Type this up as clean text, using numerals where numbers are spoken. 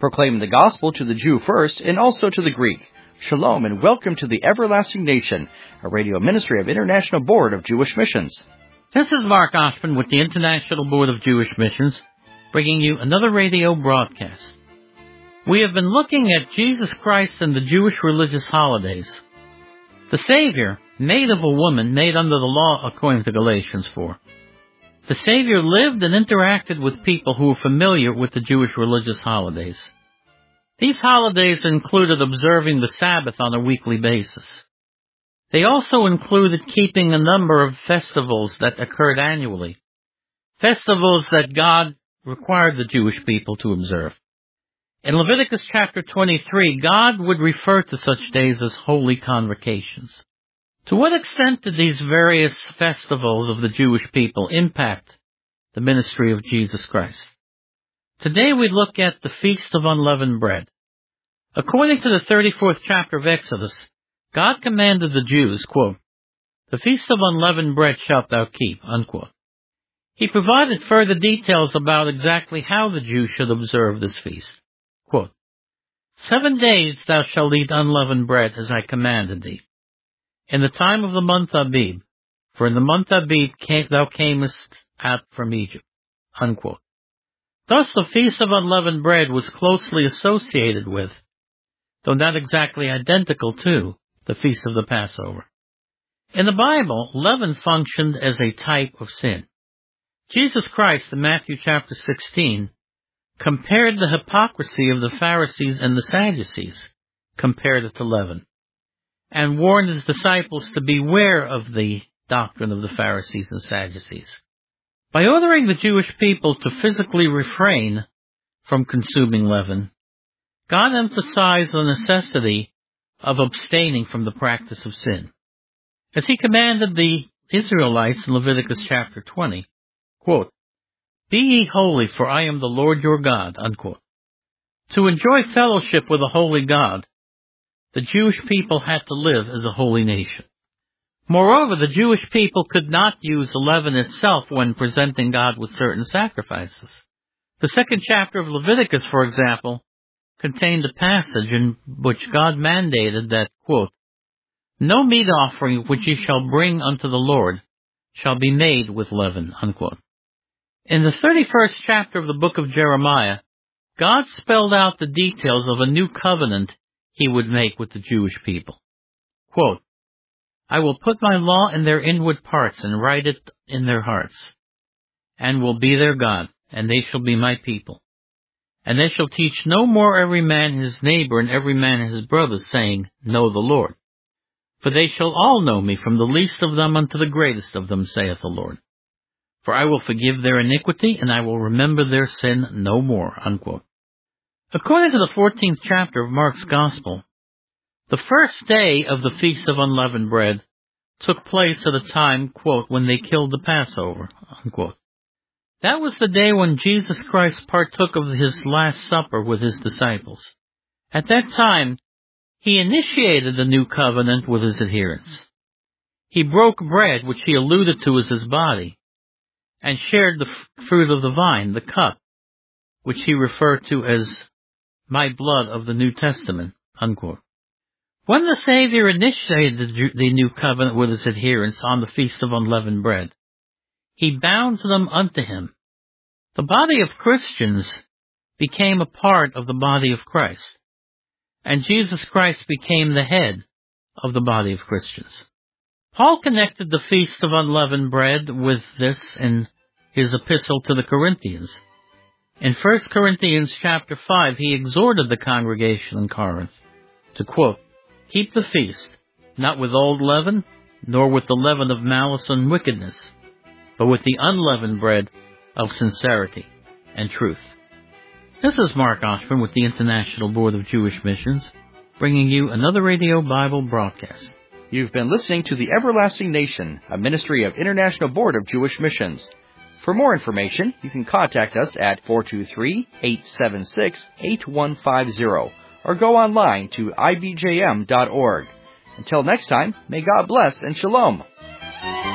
proclaiming the gospel to the Jew first and also to the Greek. Shalom and welcome to the Everlasting Nation, a radio ministry of International Board of Jewish Missions. This is Mark Oshman with the International Board of Jewish Missions, bringing you another radio broadcast. We have been looking at Jesus Christ and the Jewish religious holidays. The Savior, made of a woman, made under the law according to Galatians 4. The Savior lived and interacted with people who were familiar with the Jewish religious holidays. These holidays included observing the Sabbath on a weekly basis. They also included keeping a number of festivals that occurred annually, festivals that God required the Jewish people to observe. In Leviticus chapter 23, God would refer to such days as holy convocations. To what extent did these various festivals of the Jewish people impact the ministry of Jesus Christ? Today we look at the Feast of Unleavened Bread. According to the 34th chapter of Exodus, God commanded the Jews, quote, "The Feast of Unleavened Bread shalt thou keep," unquote. He provided further details about exactly how the Jews should observe this feast. Quote, "7 days thou shalt eat unleavened bread as I commanded thee. In the time of the month Abib, for in the month Abib thou camest out from Egypt," unquote. Thus the Feast of Unleavened Bread was closely associated with, though not exactly identical to, the Feast of the Passover. In the Bible, leaven functioned as a type of sin. Jesus Christ, in Matthew chapter 16, compared the hypocrisy of the Pharisees and the Sadducees, compared it to leaven, and warned his disciples to beware of the doctrine of the Pharisees and Sadducees. By ordering the Jewish people to physically refrain from consuming leaven, God emphasized the necessity of abstaining from the practice of sin. As he commanded the Israelites in Leviticus chapter 20, quote, "Be ye holy, for I am the Lord your God," unquote. To enjoy fellowship with a holy God, the Jewish people had to live as a holy nation. Moreover, the Jewish people could not use the leaven itself when presenting God with certain sacrifices. The 2nd chapter of Leviticus, for example, contained a passage in which God mandated that, quote, "No meat offering which ye shall bring unto the Lord shall be made with leaven," unquote. In the 31st chapter of the book of Jeremiah, God spelled out the details of a new covenant he would make with the Jewish people. Quote, "I will put my law in their inward parts and write it in their hearts, and will be their God, and they shall be my people. And they shall teach no more every man his neighbor and every man his brother, saying, Know the Lord. For they shall all know me, from the least of them unto the greatest of them, saith the Lord. For I will forgive their iniquity, and I will remember their sin no more," unquote. According to the 14th chapter of Mark's Gospel, the first day of the Feast of Unleavened Bread took place at a time, quote, "when they killed the Passover," unquote. That was the day when Jesus Christ partook of his Last Supper with his disciples. At that time, he initiated the new covenant with his adherents. He broke bread, which he alluded to as his body, and shared the fruit of the vine, the cup, which he referred to as my blood of the New Testament, unquote. When the Savior initiated the new covenant with his adherents on the Feast of Unleavened Bread, he bound them unto him. The body of Christians became a part of the body of Christ, and Jesus Christ became the head of the body of Christians. Paul connected the Feast of Unleavened Bread with this in his epistle to the Corinthians. In 1 Corinthians chapter 5, he exhorted the congregation in Corinth to, quote, "Keep the feast, not with old leaven, nor with the leaven of malice and wickedness, but with the unleavened bread of sincerity and truth." This is Mark Oshman with the International Board of Jewish Missions, bringing you another radio Bible broadcast. You've been listening to the Everlasting Nation, a ministry of International Board of Jewish Missions. For more information, you can contact us at 423-876-8150 or go online to ibjm.org. Until next time, may God bless and shalom.